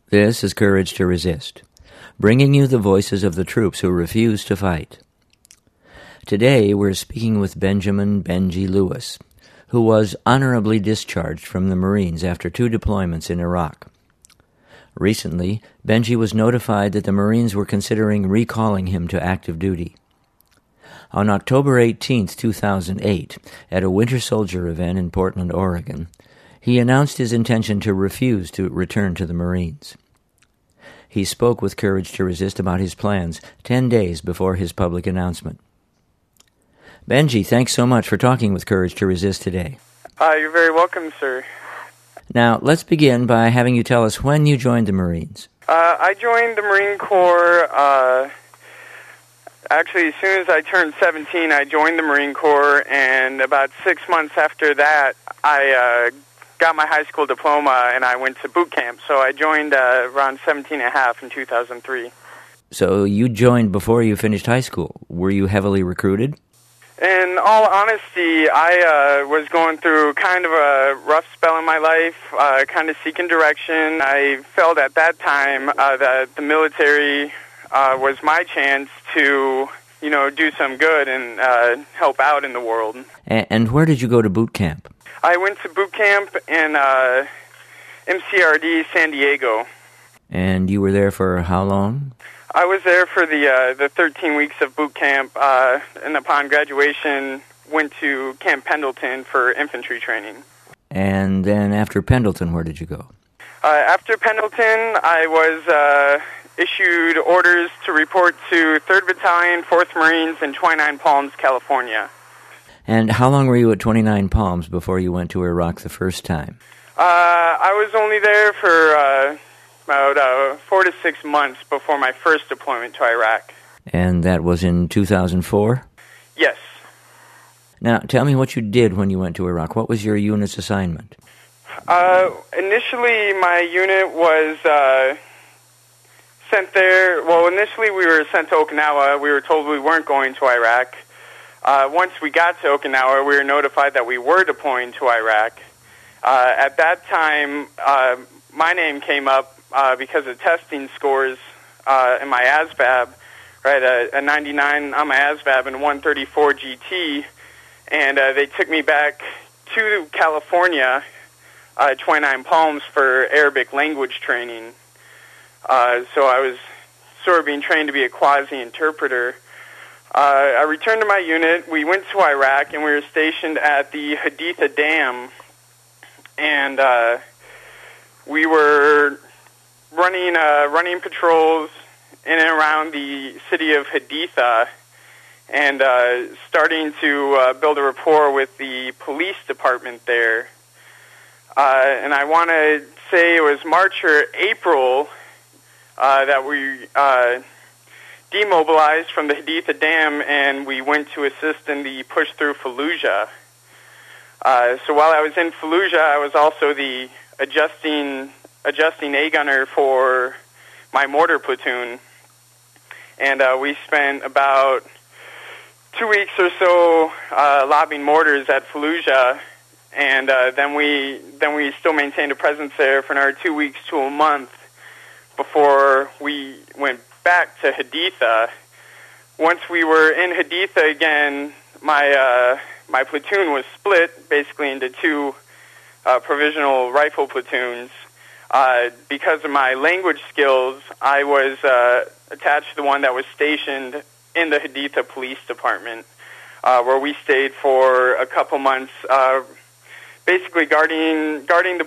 This is Courage to Resist, bringing you the voices of the troops who refuse to fight. Today we're speaking with Benjamin Benji Lewis, who was honorably discharged from the Marines after 2 deployments in Iraq. Recently, Benji was notified that the Marines were considering recalling him to active duty. On October 18, 2008, at a Winter Soldier event in Portland, Oregon, he announced his intention to refuse to return to the Marines. He spoke with Courage to Resist about his plans 10 days before his public announcement. Benji, thanks so much for talking with Courage to Resist today. You're very welcome, sir. Now, let's begin by having you tell us when you joined the Marines. I joined the Marine Corps, actually, as soon as I turned 17, I joined the Marine Corps, and about 6 months after that, I got my high school diploma, and I went to boot camp. So I joined around 17 and a half in 2003. So you joined before you finished high school. Were you heavily recruited? In all honesty, I was going through kind of a rough spell in my life, kind of seeking direction. I felt at that time that the military was my chance to, do some good and help out in the world. And where did you go to boot camp? I went to boot camp in MCRD San Diego. And you were there for how long? I was there for the 13 weeks of boot camp, and upon graduation, went to Camp Pendleton for infantry training. And then after Pendleton, where did you go? After Pendleton, I was issued orders to report to 3rd Battalion, 4th Marines in 29 Palms, California. And how long were you at 29 Palms before you went to Iraq the first time? I was only there for about 4 to 6 months before my first deployment to Iraq. And that was in 2004? Yes. Now, tell me what you did when you went to Iraq. What was your unit's assignment? Initially, my unit was sent there. Well, initially we were sent to Okinawa. We were told we weren't going to Iraq. Once we got to Okinawa, we were notified that we were deploying to Iraq. At that time, my name came up because of testing scores in my ASVAB, right, a 99 on my ASVAB and 134 GT, and they took me back to California, 29 Palms, for Arabic language training. So I was sort of being trained to be a quasi-interpreter. I returned to my unit. We went to Iraq, and we were stationed at the Haditha Dam, and we were running patrols in and around the city of Haditha, and starting to build a rapport with the police department there. And I want to say it was March or April that we demobilized from the Haditha Dam, and we went to assist in the push through Fallujah. So while I was in Fallujah, I was also the adjusting A-gunner for my mortar platoon, and we spent about 2 weeks or so lobbing mortars at Fallujah, and then we still maintained a presence there for another 2 weeks to a month before we went back to Haditha. Once we were in Haditha again, my platoon was split basically into 2 provisional rifle platoons. Because of my language skills, I was attached to the one that was stationed in the Haditha Police Department, where we stayed for a couple months, basically guarding the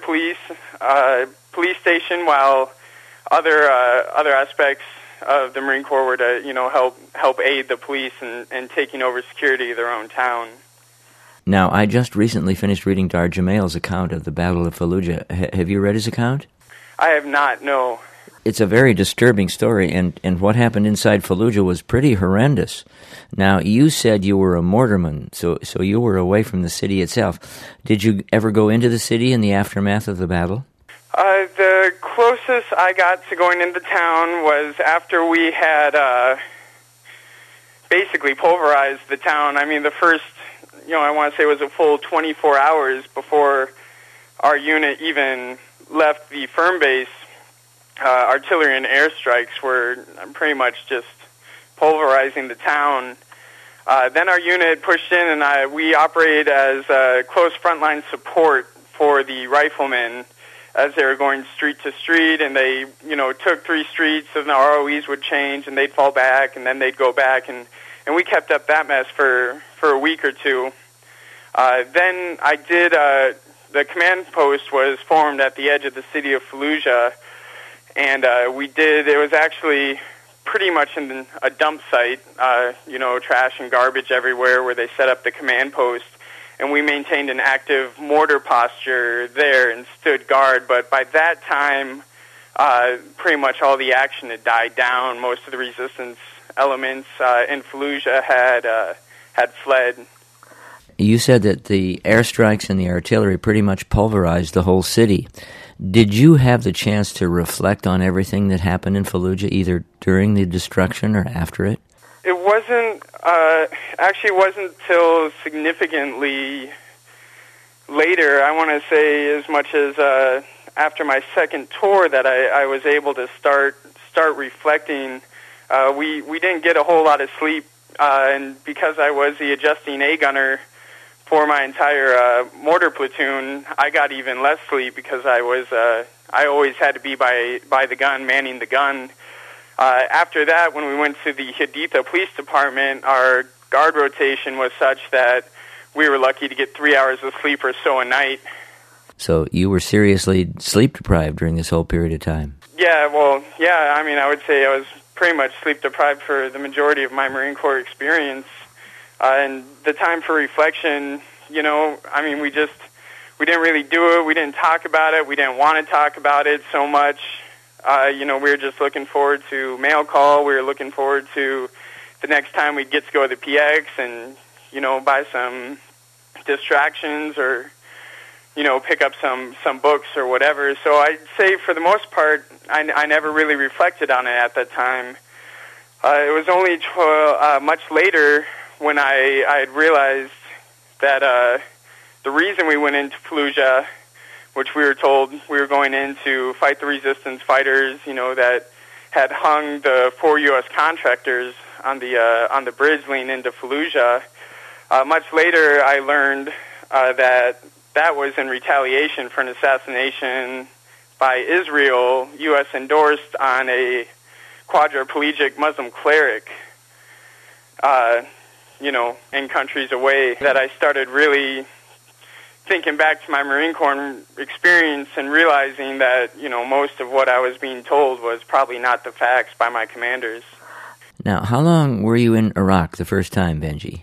police station, while other aspects of the Marine Corps were to help aid the police in taking over security of their own town. Now, I just recently finished reading Dar Jamail's account of the Battle of Fallujah. Have you read his account? I have not, no. It's a very disturbing story, and what happened inside Fallujah was pretty horrendous. Now, you said you were a mortarman, so you were away from the city itself. Did you ever go into the city in the aftermath of the battle? The closest I got to going into town was after we had basically pulverized the town. I mean, the first, I want to say it was a full 24 hours before our unit even left the firm base. artillery and airstrikes were pretty much just pulverizing the town. Then our unit pushed in, and we operated as close frontline support for the riflemen as they were going street to street, and they, took 3 streets, and the ROEs would change, and they'd fall back, and then they'd go back, and we kept up that mess for a week or two. Then I did, the command post was formed at the edge of the city of Fallujah, and it was actually pretty much in a dump site, trash and garbage everywhere where they set up the command post. And we maintained an active mortar posture there and stood guard. But by that time, pretty much all the action had died down. Most of the resistance elements in Fallujah had fled. You said that the airstrikes and the artillery pretty much pulverized the whole city. Did you have the chance to reflect on everything that happened in Fallujah, either during the destruction or after it? It wasn't till significantly later, I want to say as much as after my second tour, that I was able to start reflecting. We didn't get a whole lot of sleep, and because I was the adjusting A gunner for my entire mortar platoon, I got even less sleep because I always had to be by the gun, manning the gun. After that, when we went to the Haditha Police Department, our guard rotation was such that we were lucky to get 3 hours of sleep or so a night. So you were seriously sleep deprived during this whole period of time? Yeah, I would say I was pretty much sleep deprived for the majority of my Marine Corps experience. And the time for reflection, we didn't really do it. We didn't talk about it. We didn't want to talk about it so much. We were just looking forward to mail call. We were looking forward to the next time we'd get to go to the PX and, buy some distractions or, pick up some books or whatever. So I'd say for the most part, I never really reflected on it at that time. It was only much later when I had realized that the reason we went into Fallujah, which we were told we were going in to fight the resistance fighters, that had hung the 4 U.S. contractors on the bridge leading into Fallujah. Much later, I learned that was in retaliation for an assassination by Israel, U.S. endorsed, on a quadriplegic Muslim cleric, in countries away, that I started really thinking back to my Marine Corps experience and realizing that, most of what I was being told was probably not the facts by my commanders. Now, how long were you in Iraq the first time, Benji?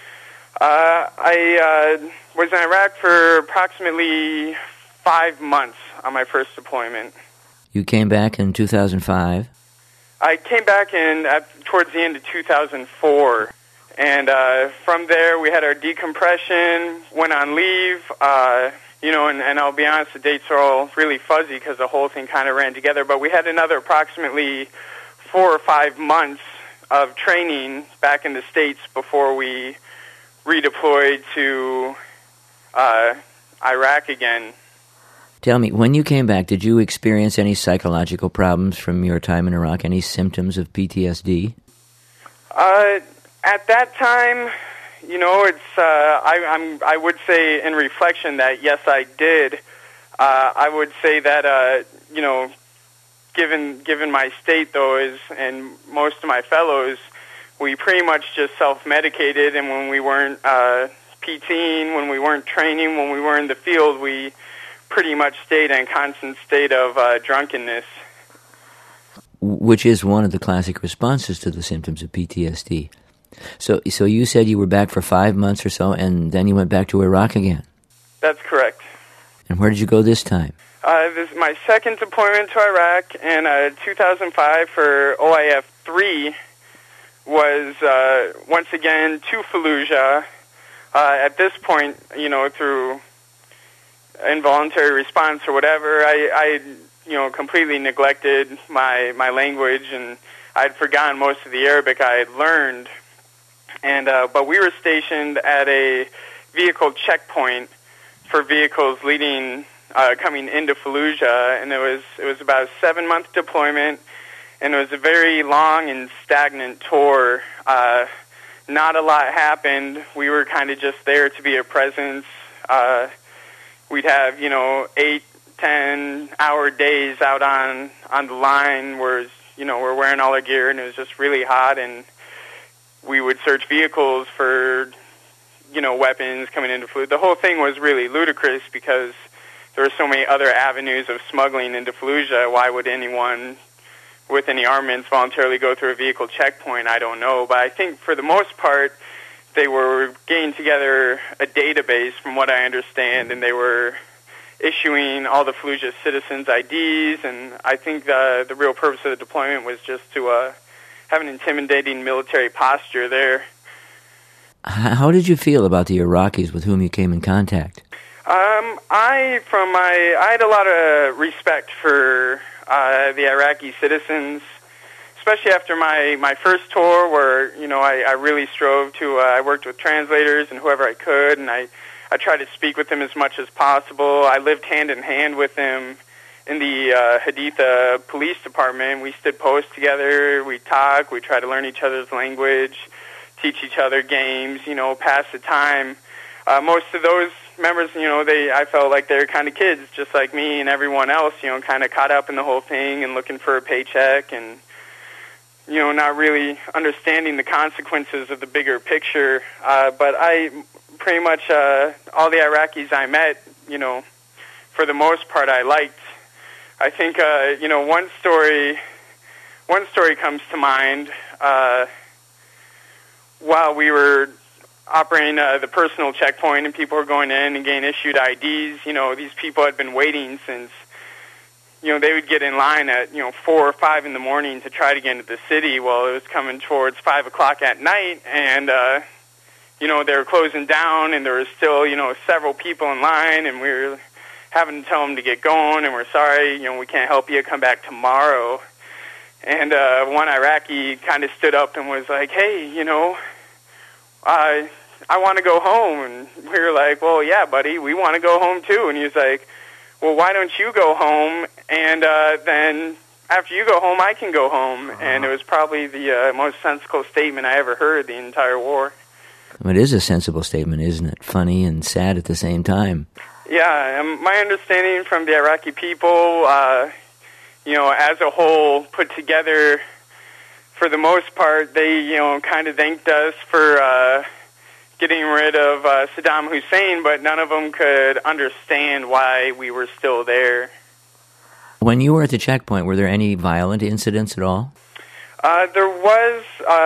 I was in Iraq for approximately 5 months on my first deployment. You came back in 2005? I came back towards the end of 2004. And from there, we had our decompression, went on leave, and I'll be honest, the dates are all really fuzzy because the whole thing kind of ran together. But we had another approximately 4 or 5 months of training back in the States before we redeployed to Iraq again. Tell me, when you came back, did you experience any psychological problems from your time in Iraq, any symptoms of PTSD? At that time, it's I would say in reflection that yes, I did. I would say that given my state though, and most of my fellows, we pretty much just self-medicated, and when we weren't PTing, when we weren't training, when we were in the field, we pretty much stayed in a constant state of drunkenness. Which is one of the classic responses to the symptoms of PTSD. So you said you were back for 5 months or so, and then you went back to Iraq again? That's correct. And where did you go this time? This is my second deployment to Iraq, and 2005 for OIF 3 was once again to Fallujah. At this point, through involuntary response or whatever, I completely neglected my language, and I'd forgotten most of the Arabic I had learned. And but we were stationed at a vehicle checkpoint for vehicles leading coming into Fallujah, and it was about a 7-month deployment, and it was a very long and stagnant tour. Not a lot happened. We were kind of just there to be a presence. We'd have 8-10-hour days out on the line, where we're wearing all our gear, and it was just really hot, and we would search vehicles for weapons coming into Fallujah. The whole thing was really ludicrous because there were so many other avenues of smuggling into Fallujah. Why would anyone with any armaments voluntarily go through a vehicle checkpoint? I don't know. But I think for the most part, they were getting together a database, from what I understand, and they were issuing all the Fallujah citizens' IDs. And I think the real purpose of the deployment was just to have an intimidating military posture there. How did you feel about the Iraqis with whom you came in contact? I had a lot of respect for the Iraqi citizens, especially after my first tour, where I really strove to. I worked with translators and whoever I could, and I tried to speak with them as much as possible. I lived hand in hand with them in the Haditha police department. We stood post together. We talked. We tried to learn each other's language, teach each other games, pass the time. Most of those members, I felt like they were kind of kids, just like me and everyone else, kind of caught up in the whole thing and looking for a paycheck and, not really understanding the consequences of the bigger picture. But I pretty much, all the Iraqis I met, for the most part, I liked. I think, one story comes to mind. While we were operating the personal checkpoint and people were going in and getting issued IDs, these people had been waiting since, they would get in line at, 4 or 5 in the morning to try to get into the city. Well, it was coming towards 5 o'clock at night, and, they were closing down, and there was still, several people in line, and we were having to tell them to get going, and we're sorry, we can't help you, come back tomorrow. And one Iraqi kind of stood up and was like, hey, I want to go home. And we were like, well, yeah, buddy, we want to go home too. And he was like, well, why don't you go home? And then after you go home, I can go home. Uh-huh. And it was probably the most sensible statement I ever heard the entire war. It is a sensible statement, isn't it? Funny and sad at the same time. Yeah, my understanding from the Iraqi people, as a whole, put together, for the most part, they, kind of thanked us for getting rid of Saddam Hussein, but none of them could understand why we were still there. When you were at the checkpoint, were there any violent incidents at all? There was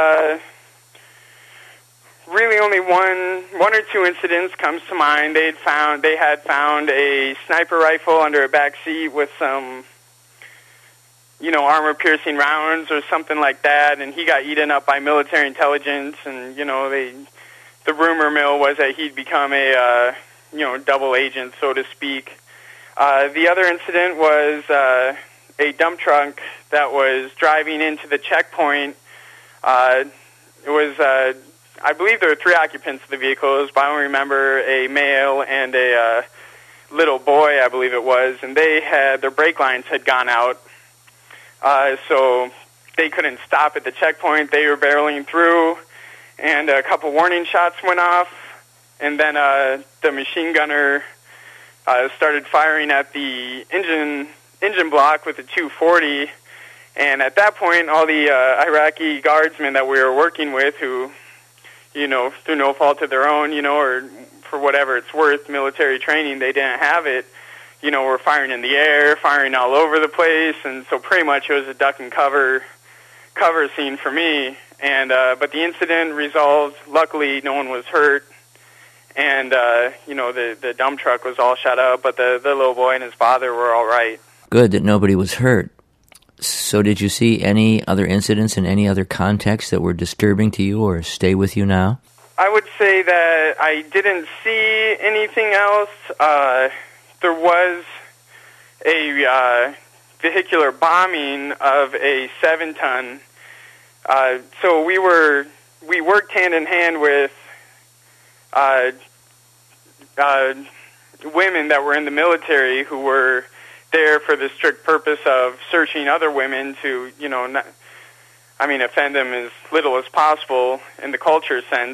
really only one or two incidents comes to mind. They had found a sniper rifle under a back seat with some armor-piercing rounds or something like that, and he got eaten up by military intelligence, and, the rumor mill was that he'd become a, double agent, so to speak. The other incident was a dump truck that was driving into the checkpoint. It was, I believe there were 3 occupants of the vehicles, but I don't remember, a male and a little boy, I believe it was, and their brake lines had gone out. So they couldn't stop at the checkpoint. They were barreling through, and a couple warning shots went off, and then the machine gunner started firing at the engine block with a .240, and at that point, all the Iraqi guardsmen that we were working with, who, through no fault of their own, or for whatever it's worth, military training, they didn't have it, were firing in the air, firing all over the place, and so pretty much it was a duck and cover scene for me. And but the incident resolved. Luckily, no one was hurt, and the dump truck was all shut up, but the little boy and his father were all right. Good that nobody was hurt. So did you see any other incidents in any other context that were disturbing to you or stay with you now? I would say that I didn't see anything else. There was a vehicular bombing of a 7-ton. So we worked hand in hand with women that were in the military who were there for the strict purpose of searching other women to, offend them as little as possible in the culture sense.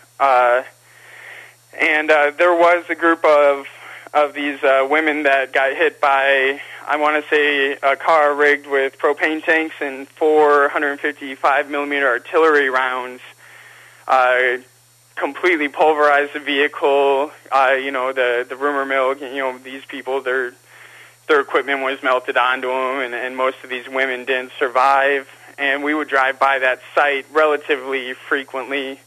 And there was a group of these women that got hit by, I want to say, a car rigged with propane tanks and 455 millimeter artillery rounds. Completely pulverized the vehicle. The rumor mill. These people, their equipment was melted onto them, and most of these women didn't survive. And we would drive by that site relatively frequently.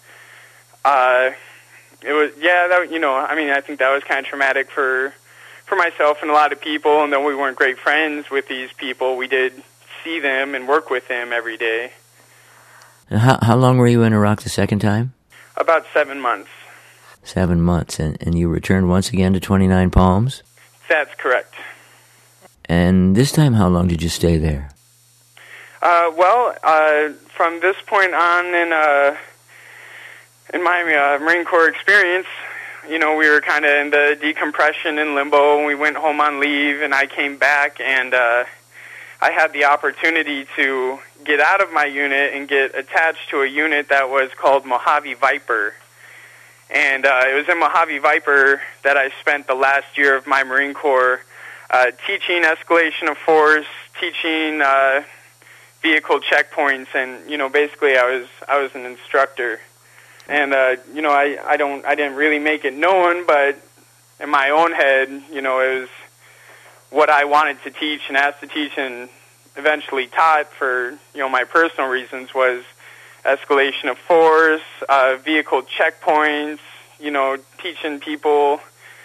It was, I think that was kind of traumatic for myself and a lot of people. And though we weren't great friends with these people, we did see them and work with them every day. And how long were you in Iraq the second time? About 7 months. 7 months, and you returned once again to 29 Palms? That's correct. And this time, how long did you stay there? From this point on in my Marine Corps experience, we were kind of in the decompression and limbo, and we went home on leave, and I came back, and I had the opportunity to get out of my unit and get attached to a unit that was called Mojave Viper. And it was in Mojave Viper that I spent the last year of my Marine Corps teaching escalation of force, teaching vehicle checkpoints, and basically I was an instructor. And I didn't really make it known, but in my own head, it was what I wanted to teach and asked to teach, and eventually taught for my personal reasons was escalation of force, vehicle checkpoints, teaching people.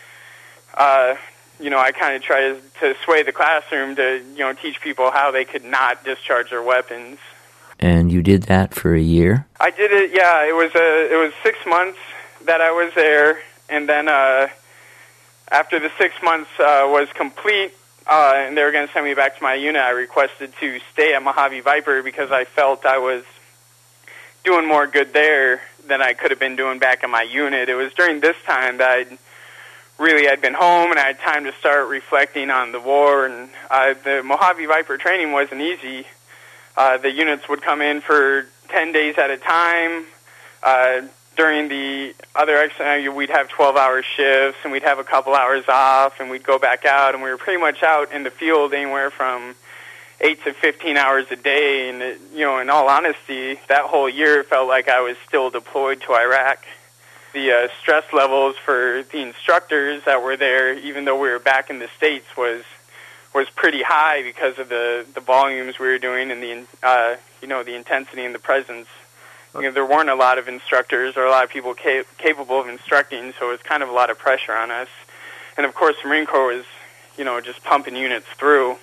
I kind of try to sway the classroom to teach people how they could not discharge their weapons. And you did that for a year? I did it. Yeah, it was 6 months that I was there, and then after the 6 months was complete, and they were going to send me back to my unit, I requested to stay at Mojave Viper because I felt I was doing more good there than I could have been doing back in my unit. It was during this time that I'd been home, and I had time to start reflecting on the war, and the Mojave Viper training wasn't easy. The units would come in for 10 days at a time. During the other exercise, we'd have 12-hour shifts, and we'd have a couple hours off, and we'd go back out, and we were pretty much out in the field anywhere from 8 to 15 hours a day. And, in all honesty, that whole year felt like I was still deployed to Iraq. The stress levels for the instructors that were there, even though we were back in the States, was pretty high because of the volumes we were doing and the intensity and the presence. There weren't a lot of instructors or a lot of people capable of instructing, so it was kind of a lot of pressure on us. And of course, the Marine Corps was, just pumping units through.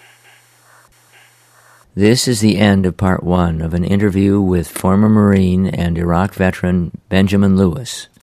This is the end of part one of an interview with former Marine and Iraq veteran Benjamin Lewis.